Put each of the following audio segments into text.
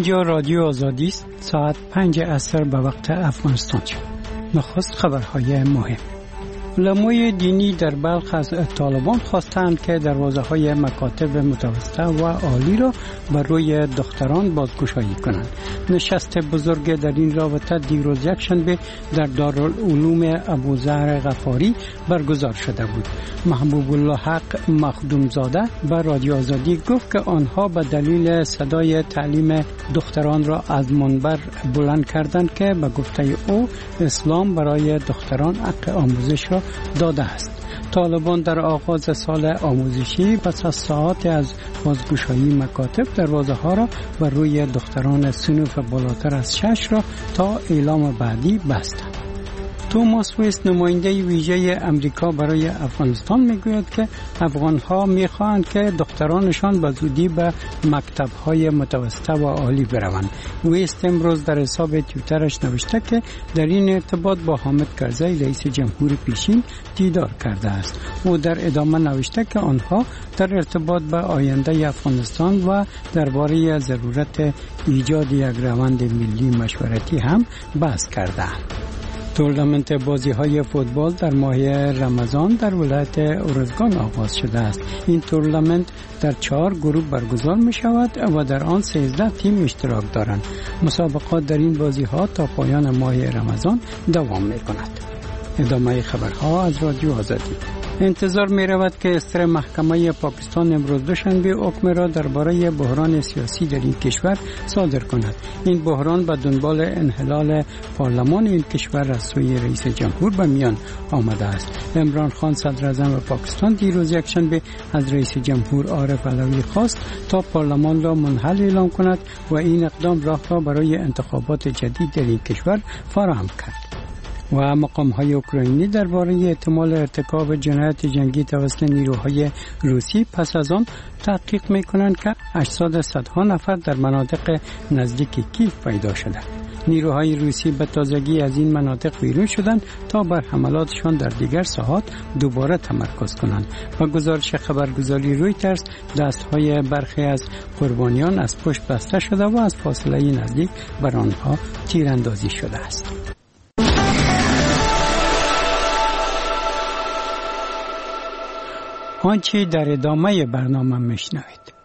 اینجا رادیو آزادی است. ساعت 5 عصر به وقت افغانستان شد. نخست خبرهای مهم. علمای دینی در بلخ از طالبان خواستند که دروازه‌های مکاتب متوسطه و عالی را بر روی دختران بازگشایی کنند. نشست بزرگ در این رابطه دیروز یکشنبه در دارالعلوم ابوذر غفاری برگزار شده بود. محبوب الله حق مخدومزاده به رادیو آزادی گفت که آنها به دلیل صدای تعلیم دختران را از منبر بلند کردند که به گفته او اسلام برای دختران حق آموزش را داده است. طالبان در آغاز سال آموزشی پس از ساعات از بازگشایی مکاتب دروازه ها را بر روی دختران صنف بالاتر از 6 را تا اعلام بعدی بستند. توماس ویست نماینده ویژه امریکا برای افغانستان میگوید که افغانها میخواهند که دخترانشان به زودی به مکتب‌های متوسطه و عالی بروند. ویست امروز در حساب توییترش نوشته که در این ارتباط با حامد کرزی رئیس جمهور پیشین دیدار کرده است. او در ادامه نوشته که آنها در ارتباط به آینده افغانستان و درباره ضرورت ایجاد یک روند ملی مشورتی هم بحث کردند. تورنمنت بازی‌های فوتبال در ماه رمضان در ولایت اورزگان آغاز شده است. این تورنمنت در 4 گروه برگزار می شود و در آن 13 تیم اشتراک دارند. مسابقات در این بازی‌ها تا پایان ماه رمضان دوام می کند. ادامه خبرها از رادیو آزادی. انتظار می رود که استر محکمه پاکستان امروز دوشنبه حکم را درباره بحران سیاسی در این کشور صادر کند. این بحران به دنبال انحلال پارلمان این کشور از سوی رئیس جمهور به میان آمده است. عمران خان صدر اعظم پاکستان دیروز یکشنبه از رئیس جمهور عارف علوی خواست تا پارلمان را منحل اعلام کند و این اقدام راه را برای انتخابات جدید در این کشور فراهم کرد. و مقام‌های اوکراینی درباره احتمال ارتکاب جنایت جنگی توسط نیروهای روسی پس از آن تحقیق می‌کنند که اجساد صدها نفر در مناطق نزدیک کیف پیدا شده. نیروهای روسی به تازگی از این مناطق بیرون شدند تا بر حملاتشان در دیگر ساحات دوباره تمرکز کنند. و گزارش خبرگزاری رویترز دستهای برخی از قربانیان از پشت بسته شده و از فاصله نزدیک بر آنها تیراندازی شده است. آنچه در ادامه برنامه میشنوید.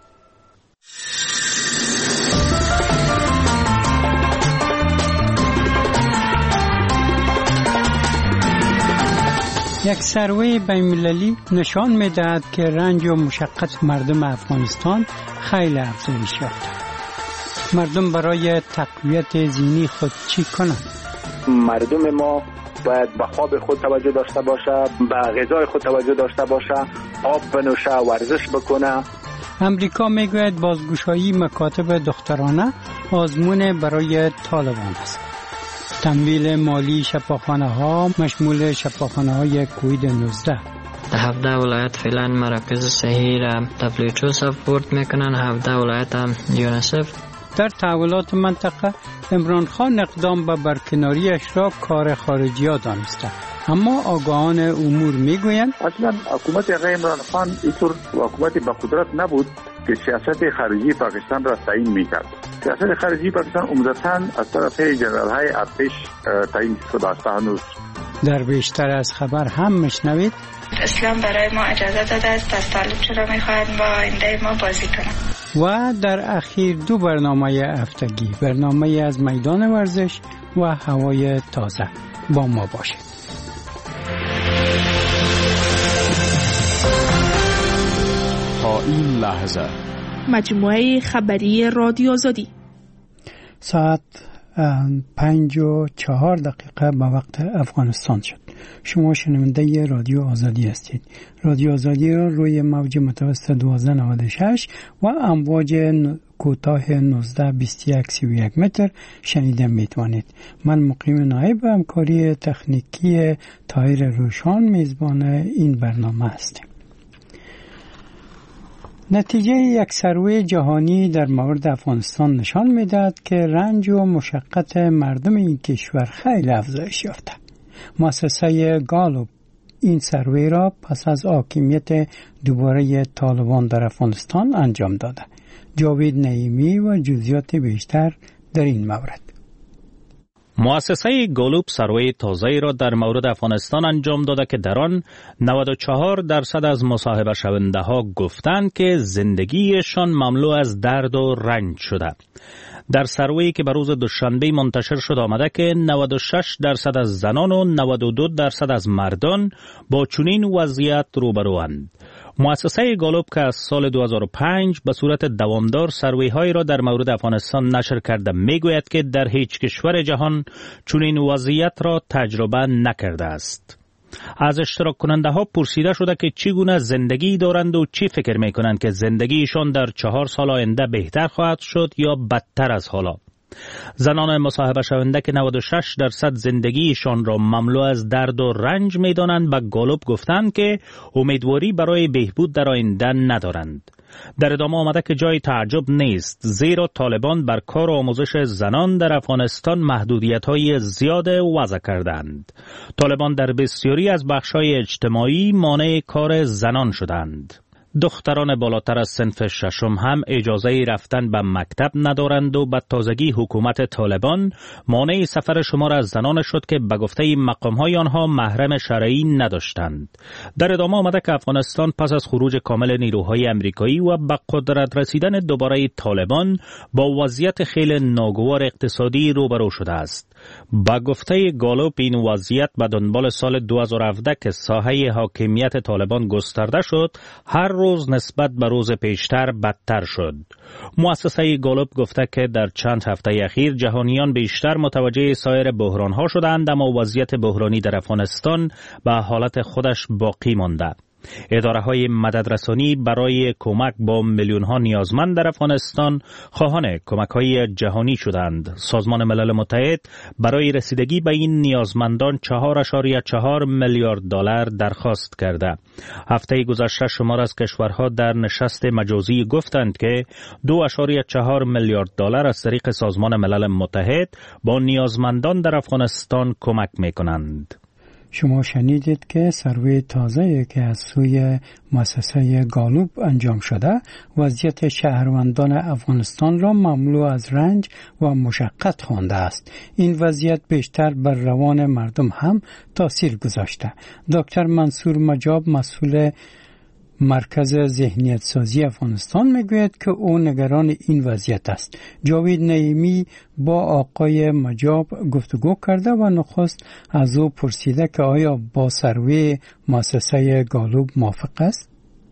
یک سروی بین‌المللی نشان می‌دهد که رنج و مشقت مردم افغانستان خیلی افزایش یافته. مردم برای تقویت ذهنی خود چی کنند؟ مردم ما باید به خواب خود توجه داشته باشه، به غذای خود توجه داشته باشه، آب بنوشه، ورزش بکنه. امریکا میگوید بازگشایی مکاتب دخترانه آزمون برای طالبان است. تمویل مالی شفاخانه‌ها مشمول شفاخانه‌های کووید 19. در 17 ولایت فعلا مراکز صحی را WHO سپورت میکنن، 17 ولایت هم یونیسف. در تحولات منطقه عمران خان اقدام به برکناریش را کار خارجی ها دانسته، اما آگاهان امور میگویند اصلا حکومت عمران خان اینطور حکومتی با قدرت نبود که سیاست خارجی پاکستان را تعیین میکرد. سیاست خارجی پاکستان عمدتاً از طرف جنرال های ارتش تعیین شده است. هنوز در بیشتر از خبر هم میشنوید اسلام برای ما اجازه داده است از طالب چرا میخواهد با آینده ما بازی کنند. و در اخیر 2 برنامه هفتگی، برنامه از میدان ورزش و هوای تازه. با ما باشید. تا این لحظه مجموعه خبری رادیو آزادی ساعت 5:04 به وقت افغانستان شد. شما شنونده رادیو آزادی هستید. رادیو آزادی را روی موج متوسط 1296 و امواج کوتاه 1921 متر شنیده میتوانید. من مقیم نایب همکاری تکنیکی طاهر روشان میزبان این برنامه هستم. نتیجه یک سروی جهانی در مورد افغانستان نشان میدهد که رنج و مشقت مردم این کشور خیلی افزایش یافته. مؤسسه گالوب این سروی را پس از حاکمیت دوباره طالبان در افغانستان انجام داده. جاوید نعیمی و جزئیات بیشتر در این مورد. مؤسسه گالوب سروی تازه‌ای را در مورد افغانستان انجام داده که در آن 94% از مصاحبه شونده ها گفتند که زندگیشان مملو از درد و رنج شده. در سروی که به روز دوشنبه منتشر شد آمده که 96% از زنان و 92% از مردان با چنین وضعیت روبروند. مؤسسه گالوب که از سال 2005 به صورت دوامدار سروی‌هایی را در مورد افغانستان نشر کرده میگوید که در هیچ کشور جهان چنین وضعیت را تجربه نکرده است. از اشتراک کننده ها پرسیده شده که چگونه زندگی دارند و چی فکر میکنند که زندگیشان در 4 سال آینده بهتر خواهد شد یا بدتر از حالا. زنان مصاحبه شونده که 96% زندگیشان را مملو از درد و رنج میدانند به گالوب گفتند که امیدواری برای بهبود در آینده ندارند. در ادامه آمده که جای تعجب نیست زیرا طالبان بر کار و آموزش زنان در افغانستان محدودیت‌های زیاد وضع کردند. طالبان در بسیاری از بخش‌های اجتماعی مانع کار زنان شدند. دختران بالاتر از صنف ششم هم اجازه رفتن به مکتب ندارند و به تازگی حکومت طالبان مانع سفر شمار از زنان شد که به گفته مقام‌های آنها محرم شرعی نداشتند. در ادامه آمده که افغانستان پس از خروج کامل نیروهای امریکایی و به قدرت رسیدن دوباره طالبان با وضعیت خیلی ناگوار اقتصادی روبرو شده است. به گفته گالوب این وضعیت به دنبال سال 2017 که ساحه حاکمیت طالبان گسترده شد هر روز نسبت به روز پیشتر بدتر شد. مؤسسه گالوب گفته که در چند هفته اخیر جهانیان بیشتر متوجه سایر بحران‌ها شدند اما وضعیت بحرانی در افغانستان به حالت خودش باقی مانده. اداره‌های مددرسانی برای کمک با میلیون‌ها نیازمند در افغانستان خواهان کمک‌های جهانی شدند. سازمان ملل متحد برای رسیدگی به این نیازمندان 4.4 میلیارد دلار درخواست کرده. هفته گذشته شمار از کشورها در نشست مجازی گفتند که 2.4 میلیارد دلار از طریق سازمان ملل متحد با نیازمندان در افغانستان کمک می‌کنند. شما شنیدید که سروی تازه‌ای که از سوی مؤسسه گالوب انجام شده وضعیت شهروندان افغانستان را مملو از رنج و مشقت خوانده است. این وضعیت بیشتر بر روان مردم هم تاثیر گذاشته. دکتر منصور مجاب مسئول مرکز ذهنیت سازی افغانستان میگوید که او نگران این وضعیت است. جاوید نعیمی با آقای مجاب گفتگو کرده و نخست از او پرسیده که آیا با سروی مؤسسه گالوب موافق است؟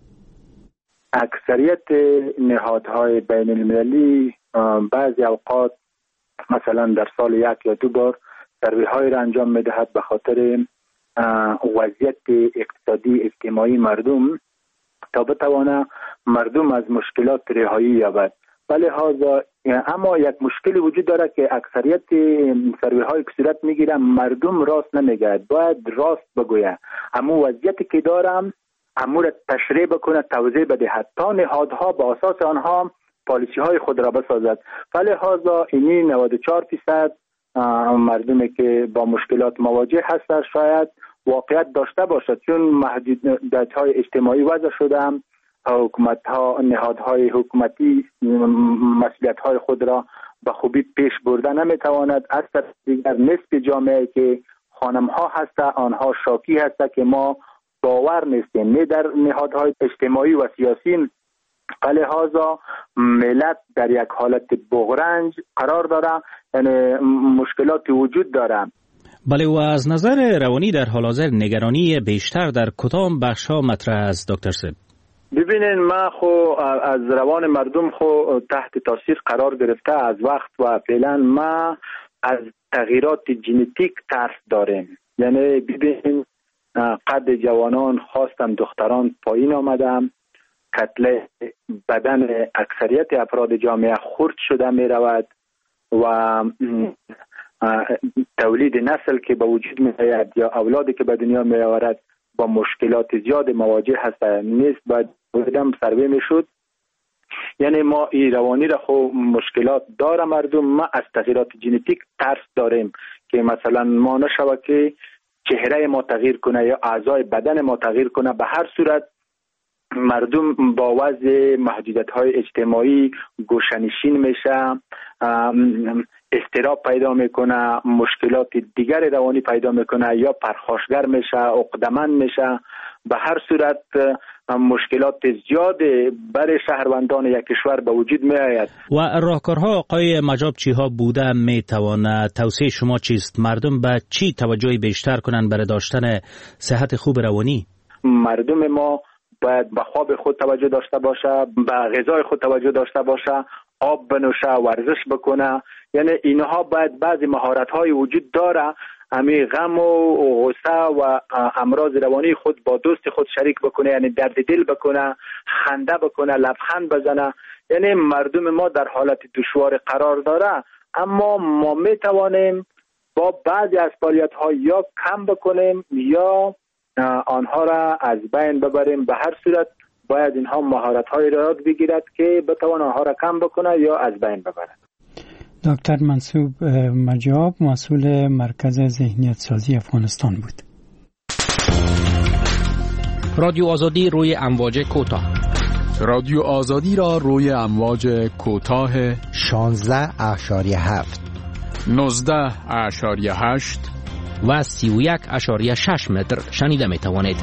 اکثریت نهادهای بین المللی بعضی اوقات مثلا در سال 1 یا 2 بار سروی‌های را انجام میدهد به خاطر وضعیت اقتصادی اجتماعی مردم تا بتوانه مردم از مشکلات رهایی یابد. ولی لحاظا اما یک مشکلی وجود داره که اکثریت سروی‌های که صورت میگیره مردم راست نمیگه، باید راست بگویه. اما وضعیتی که دارم امور تشریح بکنه، توضیح بده تا نهادها با اساس آنها پالیسی های خود را بسازد. ولی لحاظا اینی 94% مردمی که با مشکلات مواجه هستند شاید واقعیت داشته باشد، چون محدودیت‌های اجتماعی وضع شده، حکومت‌ها نهادهای حکومتی مسئولیت‌های خود را به خوبی پیش برده نمی‌تواند. از طرف دیگر نصف جامعه که خانم‌ها هست آنها شاکی هست که ما باور نیستیم نه در نهادهای اجتماعی و سیاسی. لحاظا ملت در یک حالت بغرنج قرار داره، یعنی مشکلاتی وجود داره. بله، و از نظر روانی در حال حاضر نگرانی بیشتر در کدام بخش‌ها مطرح است دکتر صاحب؟ ببینین ما از روان مردم تحت تاثیر قرار گرفته از وقت و فعلا ما از تغییرات ژنتیک ترس داریم. یعنی ببینین قد جوانان خواستم دختران پایین آمدم، کتله بدن اکثریت افراد جامعه خرد شده می رود و تولید نسل که به وجود می آید یا اولادی که به دنیا می آورد با مشکلات زیاد مواجه هست نیست. باید بودم سروی می شد. یعنی ما این روانی را مشکلات داره مردم. ما از تغییرات ژنتیک ترس داریم که مثلا ما نشود که چهره ما تغییر کنه یا اعضای بدن ما تغییر کنه، به هر صورت مردم با وضع محدودیت‌های اجتماعی گوشه‌نشین میشه، اضطراب پیدا میکنه، مشکلات دیگر روانی پیدا میکنه یا پرخاشگر میشه، عقده‌مند میشه. به هر صورت مشکلات زیاد برای شهروندان یک کشور به وجود می آید. و راهکارها آقای مجاب چیها بوده میتواند؟ توصیه شما چیست؟ مردم به چی توجه بیشتر کنند برای داشتن صحت خوب روانی؟ مردم ما باید به خواب خود توجه داشته باشه، به غذای خود توجه داشته باشه، آب بنوشه، ورزش بکنه. یعنی اینها باید بعضی مهارت‌های وجود داره، همین غم و غصه و امراض روانی خود با دوست خود شریک بکنه، یعنی درد دل بکنه، خنده بکنه، لبخند بزنه. یعنی مردم ما در حالت دشوار قرار داره، اما ما می توانیم با بعضی از فعالیت‌ها یا کم بکنیم یا آنها را از بین ببریم. به هر صورت باید اینها مهارت‌های را یاد بگیرد که بتوان آنها را کم بکنه یا از بین ببرد. دکتر منصوب مجاب، مسئول مرکز ذهنیت سازی افغانستان بود. رادیو آزادی روی امواج کوتاه. رادیو آزادی را روی امواج کوتاه 16.7 19.8 و 31.6 متر شنیده می توانید.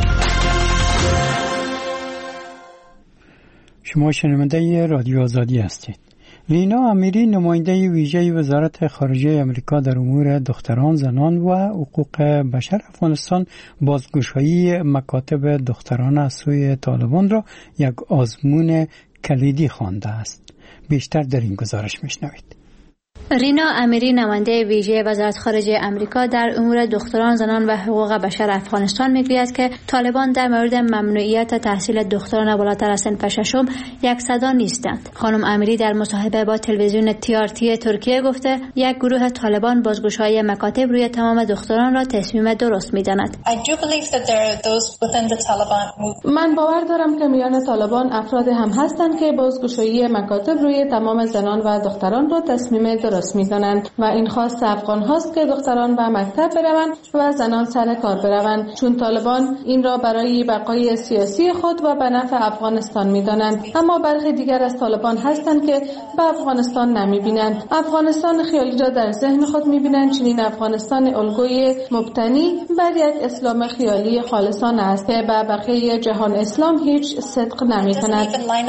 شما شنونده رادیو آزادی هستید. رینا امیری، نماینده ویژه وزارت خارجه آمریکا در امور دختران، زنان و حقوق بشر افغانستان، بازگشایی مکاتب دختران از سوی طالبان را یک آزمون کلیدی خوانده است. بیشتر در این گزارش میشنوید. رینا امیری، نماینده ویژه وزارت خارجه آمریکا در امور دختران، زنان و حقوق بشر افغانستان میگوید که طالبان در مورد ممنوعیت تحصیل دختران بالاتر از سن ششم یک صدا نیستند. خانم امیری در مصاحبه با تلویزیون TRT ترکیه گفته یک گروه طالبان بازگشایی مکاتب روی تمام دختران را تصمیم درست می‌داند. من باور دارم که میان طالبان افراد هم هستند که بازگشایی مکاتب روی تمام زنان و دختران را تصمیم درست می‌دانند و این خواست افغان هاست که دختران به مکتب بروند و زنان سر کار بروند، چون طالبان این را برای بقای سیاسی خود و به نفع افغانستان می‌دانند. اما برخی دیگر از طالبان هستند که به افغانستان نمی‌بینند. افغانستان خیالی را در ذهن خود می‌بینند، چنین افغانستان الگوی مبتنی بر یک اسلام خیالی خالصانه است که به بقیه جهان اسلام هیچ صدق نمی‌کند.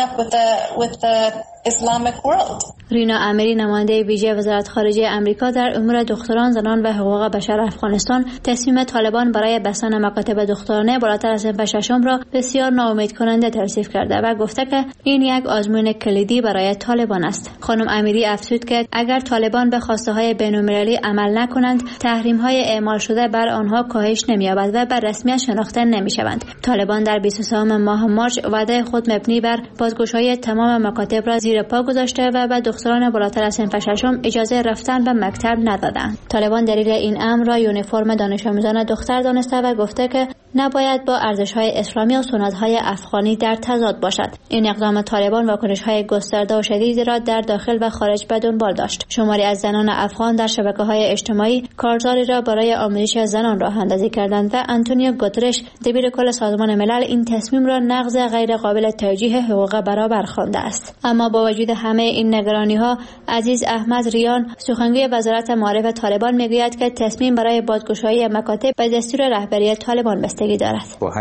رینا امیری، نماینده ویژه وزارت خارجه آمریکا در امور دختران، زنان و حقوق بشر افغانستان، تصمیم طالبان برای بستن مکاتب دخترانه بالاتر از سن ششم را بسیار ناامید کننده توصیف کرده و گفته که این یک آزمون کلیدی برای طالبان است. خانم امیری افزود که اگر طالبان به خواسته های بین‌المللی عمل نکنند، تحریم های اعمال شده بر آنها کاهش نمی‌یابد و بر رسمیت شناخته نمی‌شوند. طالبان در 23 ماه مارس وعده خود مبنی بر بازگشایی تمام مکاتب را زیر پا گذاشته و به دختران بالاتر از سن ششم اجازه رفتن به مکتب ندادند. طالبان دلیل این امر را یونیفرم دانش آموزان دختر دانسته و گفته که نباید با ارزش‌های اسلامی و سنت‌های افغانی در تضاد باشد. این اقدام طالبان واکنش‌های گسترده و شدیدی را در داخل و خارج به دنبال داشت. شماری از زنان افغان در شبکه‌های اجتماعی کارزاری را برای آموزش زنان راه اندازی کردند و آنتونیو گوترش، دبیرکل سازمان ملل، این تصمیم را نقض غیر قابل توجیه حقوق برابر خوانده است. اما با وجود همه این نگرانی‌ها، عزیز احمد ریان، سخنگوی وزارت معارف طالبان، میگوید که تصمیم برای بازگشایی مکاتب به دستور رهبری طالبان بستگی دارد.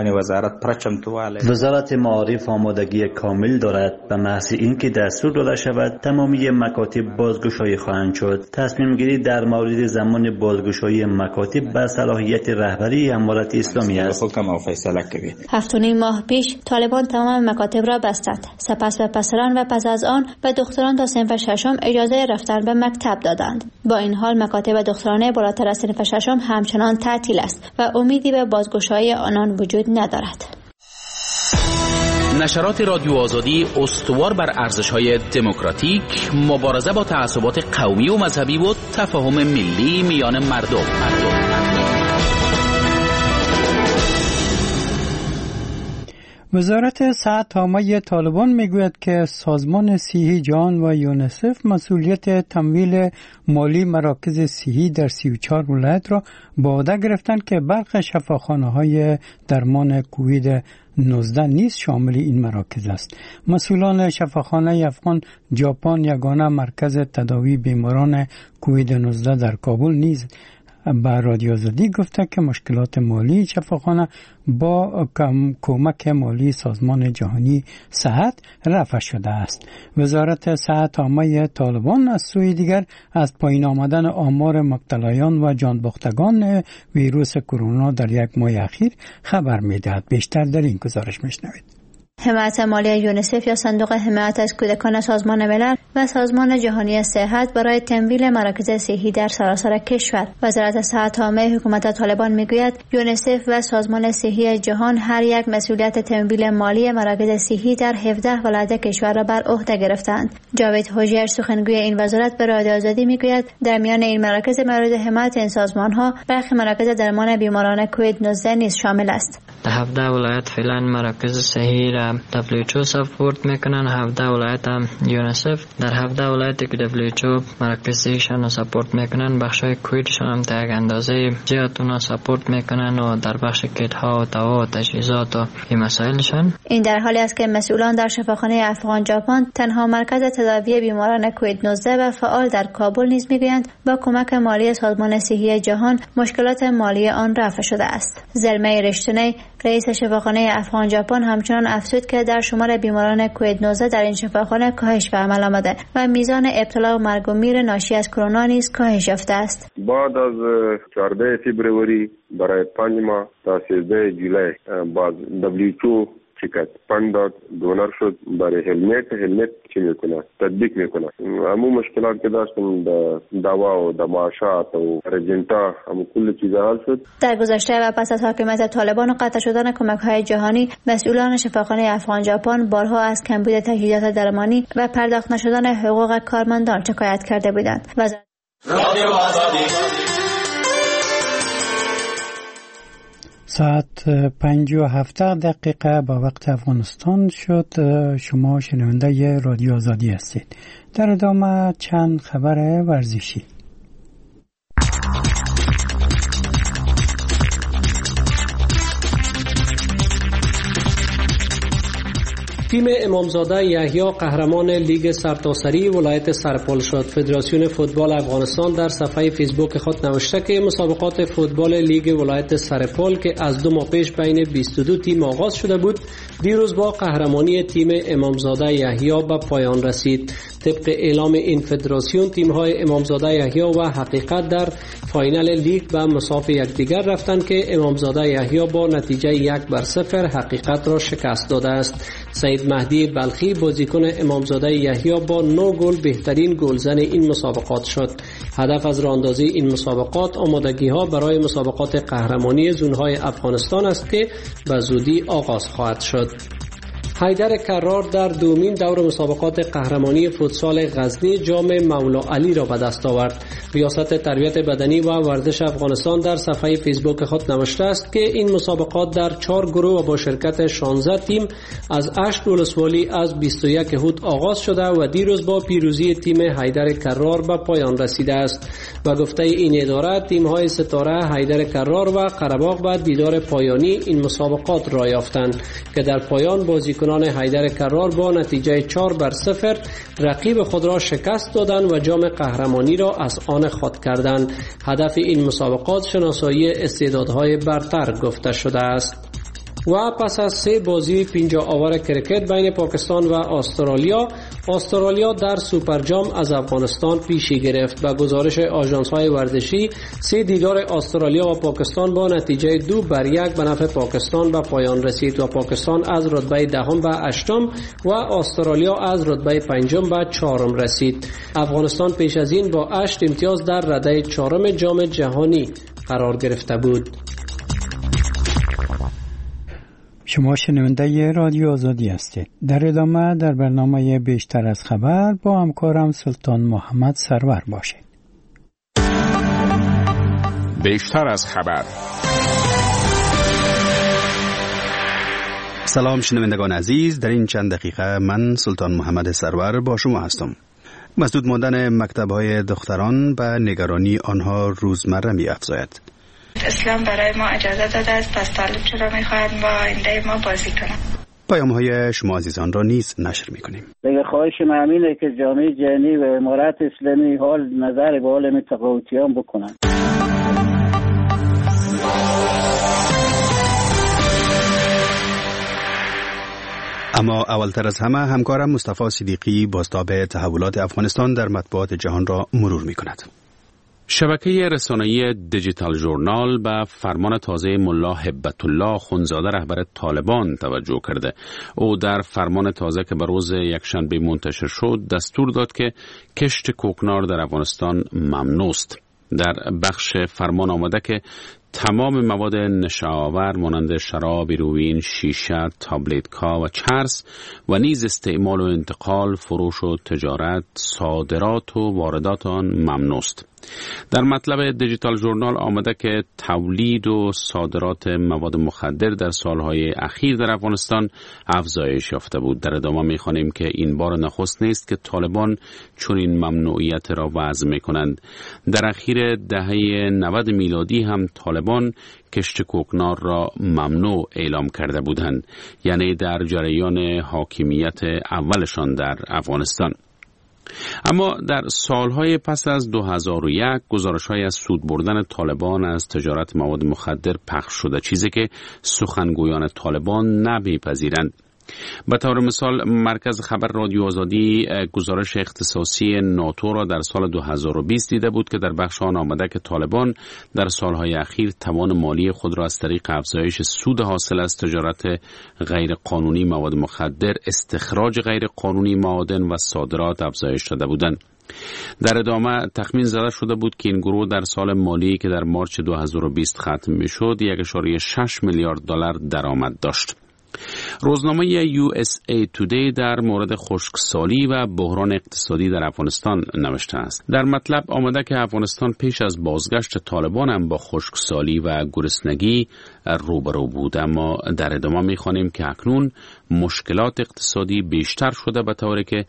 وزارت معارف آمادگی کامل دارد. به محض اینکه دستور داده شود تمامی مکاتب بازگشایی خواهند شد. تصمیم گیری در مورد زمان بازگشایی مکاتب به صلاحیت رهبری امارت اسلامی است. 7.5 ماه پیش طالبان تمام مکاتب را بستند. سپس به پسران و پس از آن به دختران تا صنف ششم اجازه رفتن به مکتب دادند. با این حال مکاتب دخترانه بالاتر از صنف ششم همچنان تعطیل است و امیدی به بازگشایی آنان وجود ندارد. نشرات رادیو آزادی استوار بر ارزش‌های دموکراتیک، مبارزه با تعصبات قومی و مذهبی و تفاهم ملی میان مردم. وزارت صحت عامه طالبان میگوید که سازمان صحی جهان و یونیسف مسئولیت تمویل مالی مراکز صحی در 34 ولایت را به عهده گرفتند که برخی شفاخانه‌های درمان کووید 19 نیز شامل این مراکز است. مسئولان شفاخانه افغان ژاپن یگانه مرکز تداوی بیماران کووید 19 در کابل نیز به رادیو آزادی گفته که مشکلات مالی شفاخانه با کمک مالی سازمان جهانی صحت رفع شده است. وزارت صحت عامه طالبان از سوی دیگر از پایین آمدن آمار مبتلایان و جانباختگان ویروس کرونا در یک ماه اخیر خبر می‌دهد. بیشتر در این گزارش می‌شنوید. حمایت مالی یونیسف یا صندوق حمایت از کودکان سازمان ملل و سازمان جهانی صحت برای تمویل مراکز صحی در سراسر کشور. وزارت صحت عامه حکومت طالبان میگوید یونیسف و سازمان صحی جهان هر یک مسئولیت تمویل مالی مراکز صحی در 17 ولایت کشور را بر عهده گرفتند. جاوید هوشیار سخنگوی این وزارت به رادیو آزادی میگوید در میان این مراکز مورد حمایت این سازمان‌ها برخی مراکز درمان بیماران کووید 19 نیز شامل است. در 17 ولایت فعلا مراکز صحی را WHO سپورت میکنن، 17 ولایت هم یونیسف. در 17 ولایتی که WHO مراکز صحیشان را سپورت میکنن بخشای کوویدشان هم تا یک اندازه زیاد اونا سپورت میکنن و در بخش کیت ها و دوا و تجهیزات و این مسائلشان. این در حالی است که مسئولان در شفاخانه افغان ژاپن تنها مرکز تداوی بیماران کووید 19 و فعال در کابل نیز میگویند با کمک مالی سازمان صحی جهان مشکلات مالی آن رفع شده است. زلمه رشتنی رئیس شفاخانه افغان ژاپن همچنان افزود که در شمار بیماران کووید 19 در این شفاخانه کاهش به عمل آمده و میزان ابتلا و مرگ و میر ناشی از کرونا نیز کاهش یافته است. بعد از 14 فبروری برای 5 ماه تا 13 جولای باز WHO چیکت فند داد، دونر شد برای هلمت چی میکنه تطبیق میکنه. همون مشکلات که داشتن دوا و معاشات و رجنتا همون کل چیزا حل شد. در گذشته و پس از حاکمیت طالبان و قطع شدن کمک‌های جهانی مسئولان شفاخانه افغان ژاپن بارها از کمبود تجهیزات درمانی و پرداخت نشدن حقوق کارمندان شکایت کرده بودند. رادیو آزادی ساعت 5:17 با وقت افغانستان شد. شما شنونده رادیو آزادی هستید. در ادامه چند خبر ورزشی. تیم امامزاده یحیی قهرمان لیگ سرتاسری ولایت سرپل شد. فدراسیون فوتبال افغانستان در صفحه فیسبوک خود نوشته که مسابقات فوتبال لیگ ولایت سرپل که از 2 ماه پیش بین 22 تیم آغاز شده بود دیروز با قهرمانی تیم امامزاده یحیی به پایان رسید. طبق اعلام این فدراسیون تیم‌های امامزاده یحیی و حقیقت در فاینال لیگ به مساوی یکدیگر رفتند که امامزاده یحیی با نتیجه 1-0 حقیقت را شکست داده است. سید مهدی بلخی بازیکن امامزاده یحیی با 9 گل بهترین گلزن این مسابقات شد. هدف از راهاندازی این مسابقات آمادگی‌ها برای مسابقات قهرمانی زون‌های افغانستان است که به زودی آغاز خواهد شد. حیدر کرار در دومین دور مسابقات قهرمانی فوتسال غزنی جام مولا علی را به دست آورد. ریاست تربیت بدنی و ورزش افغانستان در صفحه فیسبوک خود نوشته است که این مسابقات در 4 گروه و با شرکت 16 تیم از 8 ولسوالی از 21 هود آغاز شده و دیروز با پیروزی تیم حیدر کرار به پایان رسیده است. و گفته این اداره تیم‌های ستاره حیدر کرار و قره‌باغ به دیدار پایانی این مسابقات را یافتند که در پایان بازیکنان حیدر کرار با نتیجه 4-0 رقیب خود را شکست دادند و جام قهرمانی را از آن خود کردند. هدف این مسابقات شناسایی استعدادهای برتر گفته شده است. و پس از 3 بازی 50 آور کرکت بین پاکستان و استرالیا در سوپر جام از افغانستان پیشی گرفت. به گزارش آژانس‌های ورزشی 3 دیدار استرالیا و پاکستان با نتیجه 2-1 به نفع پاکستان به پایان رسید و پاکستان از رتبه 10 به 8 و استرالیا از رتبه 5 به 4 رسید. افغانستان پیش از این با 8 امتیاز در رده 4 جام جهانی قرار گرفته بود. شما شنونده رادیو آزادی هستید. در ادامه در برنامه بیشتر از خبر با همکارم سلطان محمد سرور باشید. بیشتر از خبر. سلام شنوندگان عزیز، در این چند دقیقه من سلطان محمد سرور با شما هستم. مسدود ماندن مکتب‌های دختران به نگرانی آنها روزمره می‌افزاید. اسلام برای ما اجازه داده است، پس طالب چرا می‌خواهد با آینده ما بازی کنند؟ پیام‌های شما عزیزان را نیز نشر می‌کنیم. دیگه خواهش من اینه که جامعه جهانی و امارات اسلامی حال نظر به حال متقاعدیان بکنند. اما اولتر از همه همکارم مصطفی صدیقی بازتاب تحولات افغانستان در مطبوعات جهان را مرور می‌کند. شبکه رسانه‌ای دیجیتال ژورنال به فرمان تازه ملا هبت الله خونزاده رهبر طالبان توجه کرده. او در فرمان تازه که به روز یکشنبه منتشر شد دستور داد که کشت کوکنار در افغانستان ممنوع است. در بخش فرمان آمده که تمام مواد نشه‌آور مانند شراب، هیروئین، شیشه، تابلت‌ها و چرس و نیز استعمال و انتقال، فروش و تجارت، صادرات و واردات آن ممنوع است. در مطلب دیجیتال ژورنال آمده که تولید و صادرات مواد مخدر در سالهای اخیر در افغانستان افزایش یافته بود. در ادامه می‌خوانیم که این بار نخست نیست که طالبان چنین ممنوعیت را وضع می‌کنند. در اخیر دهه 90 میلادی هم طالبان کشت کوکنار را ممنوع اعلام کرده بودند، یعنی در جریان حاکمیت اولشان در افغانستان. اما در سالهای پس از 2001 گزارش‌های از سود بردن طالبان از تجارت مواد مخدر پخش شده، چیزی که سخنگویان طالبان نمی‌پذیرند. به طور مثال مرکز خبر رادیو آزادی گزارش اختصاصی ناتو را در سال 2020 دیده بود که در بخش آن آمده که طالبان در سالهای اخیر توان مالی خود را از طریق افزایش سود حاصل از تجارت غیر قانونی مواد مخدر، استخراج غیر قانونی معادن و صادرات افزایش داده بودند. در ادامه تخمین زده شده بود که این گروه در سال مالی که در مارچ 2020 ختم می‌شد 1.6 میلیارد دلار درآمد داشت. روزنامه USA Today در مورد خشکسالی و بحران اقتصادی در افغانستان نوشته است. در مطلب آمده که افغانستان پیش از بازگشت طالبان هم با خشکسالی و گرسنگی روبرو بود، اما در ادامه می‌خوانیم که اکنون مشکلات اقتصادی بیشتر شده به طوری که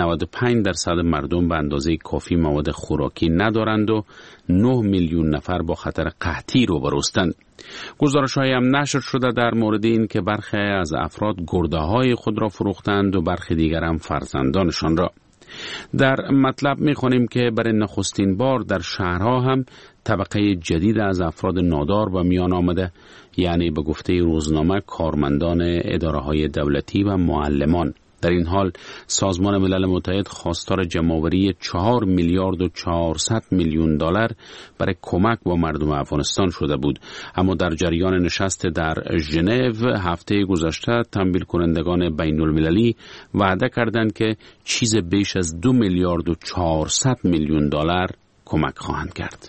95% مردم به اندازه کافی مواد خوراکی ندارند و 9 میلیون نفر با خطر قحطی روبروستند. گزارش‌هایی هم نشر شده در مورد این که برخی از افراد گرده‌های خود را فروختند و برخی دیگر هم فرزندانشان را. در مطلب می‌خوانیم که برای نخستین بار در شهرها هم طبقه جدید از افراد نادار به میان آمده، یعنی به گفته روزنامه کارمندان اداره‌های دولتی و معلمان. در این حال سازمان ملل متحد خواستار جمع‌آوری 4 میلیارد و 400 میلیون دلار برای کمک با مردم افغانستان شده بود، اما در جریان نشست در ژنو هفته گذشته تمویل کنندگان بین المللی وعده کردند که چیز بیش از 2 میلیارد و 400 میلیون دلار کمک خواهند کرد.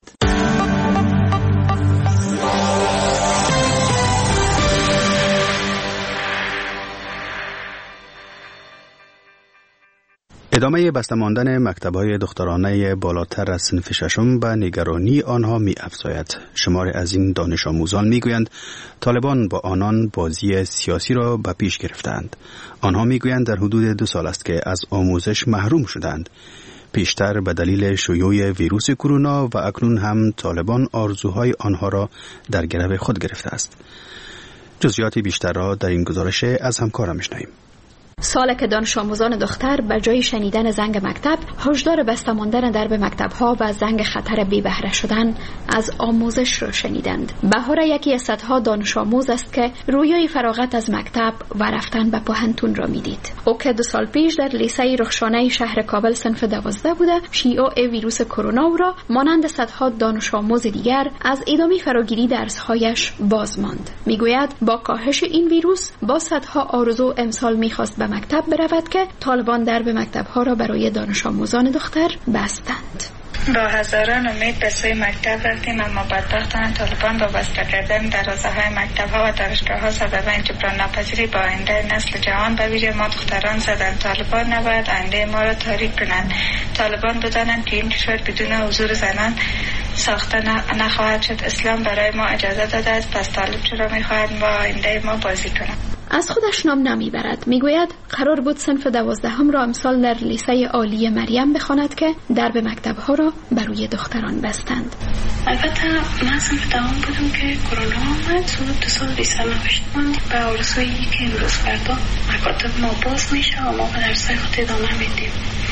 ادامه بسته ماندن مکتب‌های دخترانه بالاتر از صنف ششم به نگرانی آنها می‌افزاید. شمار از این دانش آموزان می‌گویند طالبان با آنان بازی سیاسی را به پیش گرفتند. آنها می‌گویند در حدود 2 سال است که از آموزش محروم شدند. پیشتر به دلیل شیوع ویروس کرونا و اکنون هم طالبان آرزوهای آنها را در گرو خود گرفته است. جزئیات بیشتر را در این گزارش از همکارم می‌شنویم. سال که دانش آموزان دختر به جای شنیدن زنگ مکتب هشدار بسته ماندن درب مکتب‌ها و زنگ خطر بی بهره شدن از آموزش را شنیدند. بهاره یکی از صدها دانش آموز است که رویای فراغت از مکتب و رفتن به پوهنتون را میدید. او که 2 سال پیش در لیسه رخشانه شهر کابل صنف 12 بوده، شیوع ویروس کرونا او را مانند صدها دانش آموز دیگر از ادامه فراگیری درس‌هایش باز ماند. میگوید با کاهش این ویروس با صدها آرزو امسال می‌خواست به مکتب برود که طالبان درب مکتب‌ها را برای دانش آموزان دختر بستند. با هزاران امید به سوی مکتب رفتیم، اما بدبختانه طالبان با بسته کردن دروازه‌های مکتب‌ها و دانشگاه‌ها سبب جبران ناپذیری با آینده نسل جوان به ویژه ما دختران زدند. طالبان نباید آینده ما را تاریک کنند. طالبان بدانند که این کشور بدون حضور زنان ساخته نخواهد شد. اسلام برای ما اجازه داده است، پس طالب چرا می‌خواهد با آینده ما بازی کنند؟ از خودش نام نمیبرد. میگوید قرار بود صنف 12 را امسال در لیسه عالی مریم بخواند که درب مکتب‌ها را بر روی دختران بستند. البته من صنف 10 بودم که کرونا آمد، دو سال لیسه نوشتم به آرزویی که امروز فردا مکاتب ما باز میشه و ما به درسای خود ادامه میدیم.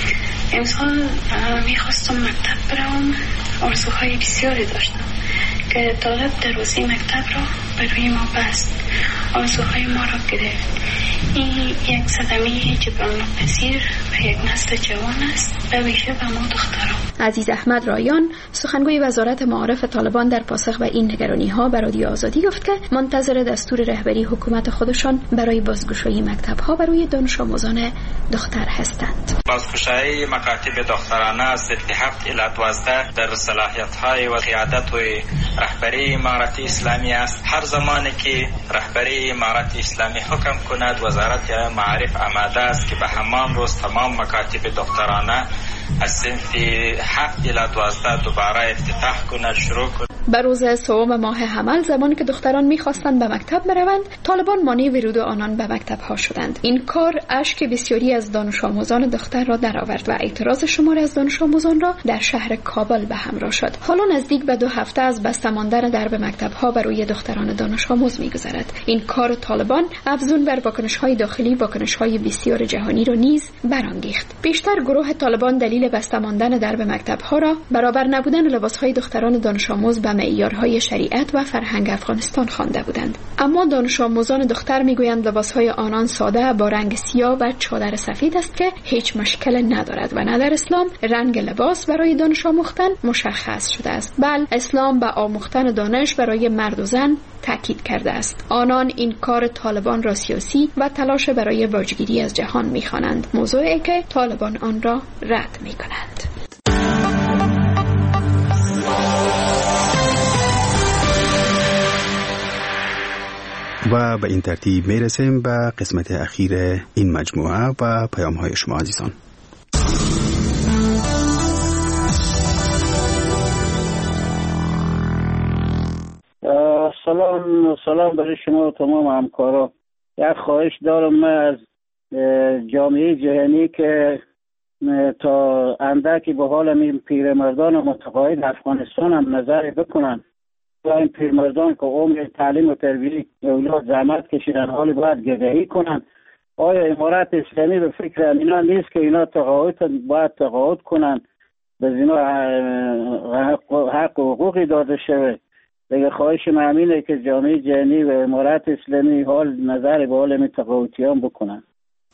امسال میخواستم مکتب برم، آرزوهای بسیاری داشتم که طالب در روزی مکتب را به روی ما بست، آرزوهای ما را گرفت. این یک صدمه جبران ناپذیر و یک نسل جوان است، به ویژه به ما دختران. عزیز احمد رایان، سخنگوی وزارت معارف طالبان، در پاسخ به این نگرانی‌ها به رادیو آزادی گفت که منتظر دستور رهبری حکومت خودشان برای بازگشایی مکتب‌ها بر روی دانش آموزان دختر هستند. بازگشایی مکاتب دخترانه از سنف 7 الی 12 در صلاحیت‌های و قیادت و رهبری امارت اسلامی است. هر زمانی که رهبری امارت اسلامی حکم کند، وزارت معارف آماده است که به همان روز تمام مکاتب دخترانه از صنف 7 الی 12 دوباره افتتاح کند، شروع کند. بر روز 3 ماه حمل، زمانی که دختران می‌خواستند به مکتب بروند، طالبان مانع ورود آنان به مکتب‌ها شدند. این کار اشک بسیاری از دانش آموزان دختر را درآورد و اعتراض شماری از دانش آموزان را در شهر کابل به همراه شد. حالا نزدیک به 2 هفته از بسته ماندن درب مکتب‌ها بر روی دختران دانش آموز می‌گذرد. این کار طالبان افزون بر واکنش‌های داخلی، واکنش‌های بسیار جهانی را نیز برانگیخت. بیشتر گروه طالبان دلیل بسته ماندن درب مکتب‌ها را برابر نبودن لباس‌های دختران دانش آموز به معیارهای شریعت و فرهنگ افغانستان خوانده بودند. اما دانش آموزان دختر میگویند لباسهای آنان ساده با رنگ سیاه و چادر سفید است که هیچ مشکل ندارد و نه در اسلام رنگ لباس برای دانش آموختن مشخص شده است. بل اسلام به آموختن دانش برای مرد و زن تاکید کرده است. آنان این کار طالبان را سیاسی و تلاش برای واجگیری از جهان می‌خوانند، موضوعی که طالبان آن را رد می‌کنند. و به این ترتیب میرسیم به قسمت اخیر این مجموعه و پیام های شما عزیزان. سلام برای شما و تمام همکارا. یک خواهش دارم من از جامعه جهانی که تا اندکی به حال این پیرمردان متقاعد افغانستان هم نظر بکنن و این پیرمردان که عمر تعلیم و تربیت اولاد زحمت کشیدن حالی باید گدایی کنن. آیا امارت اسلامی به فکر اینا نیست که اینا باید تقاعد کنن، به اینا حق و حقوقی داده شده؟ دیگه خواهش من همینه که جامعه جهانی و امارت اسلامی حال نظر به حال تقاعدیان بکنن.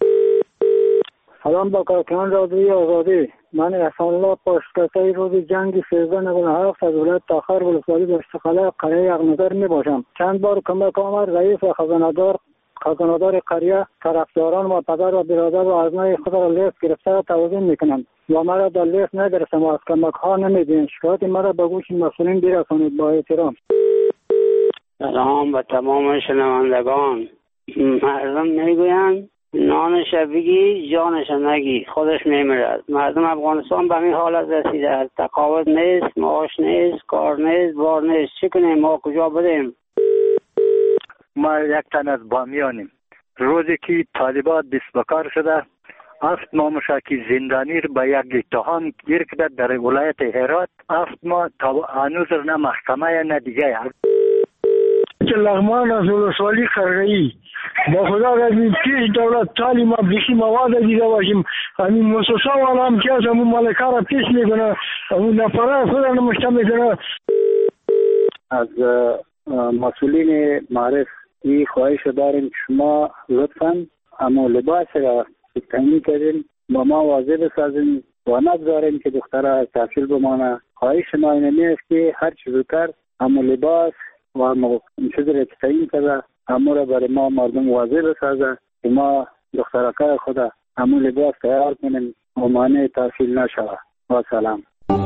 سلام با کارکنان رادیوی آزادی. من احسان الله پشتکسته روز جنگ 1397 از ولایت تاخر ولسوالی به استقلال قریه اغنظر می باشم. چند بار کمک آمد رئیس و خزانه‌دار قریه طرفداران و پدر و برادر و آزمای خود را لیست گرفته توضیح میکنند و مرا در لیست ندرسم و از کمک ها نمیدین. شکایت مرا به گوش مسئولین برسانید. با احترام. سلام به تمام شنوندگان. مردم میگویند نانش بگی جانش نگی، خودش میمیرد. مردم افغانستان به این حالت رسیده است. تقاعد نیست، معاش نیست، کار نیست، بار نیست. چی کنیم؟ ما کجا بریم؟ ما یک تن از بامیانیم. روزی که طالبان دست بکار شده 7 ماه مشکی زندانی رو به یک اتهام گیر کرده در ولایت هرات. 7 ماه تا هنوز نه محکمه نه دیگه. لغمان از ولسوالی قرغه‌ای. با خدا رضی پیش دولت تعلیم بیخی مواد دیده باشیم. همین مؤسسه والا هم که از همون مالکه را پیش میکنه، همون نفره خود را نمشته میکنه. از مسئولین معرف این خواهش داریم که شما لطفاً اما لباس را تامین کردین با ما واضح بسازین و نگذارین که دخترها تحصیل بمانه. خواهش ما اینمی است که هر چیز زودتر اما لباس و اما چیز را تعیین کرده اما را برای ما مردم واضح بسازه که ما دخترکای خود اما لباس تیار کنیم و مانع تحصیل نشود. و سلام.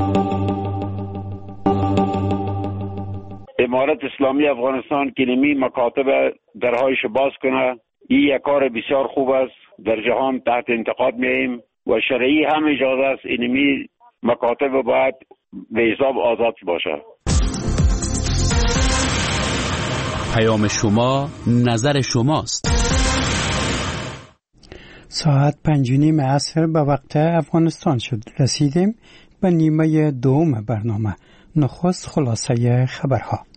امارت اسلامی افغانستان که نمی مکاتب درهایش باز کنه، این یک کار بسیار خوب است. در جهان تحت انتقاد میاییم و شرعی هم اجازه است اینمی مکاتب باید به حساب آزاد باشه. پیام شما نظر شماست. ساعت 5:30 عصر به وقت افغانستان شد. رسیدیم به نیمه دوم برنامه. نخست خلاصه خبرها.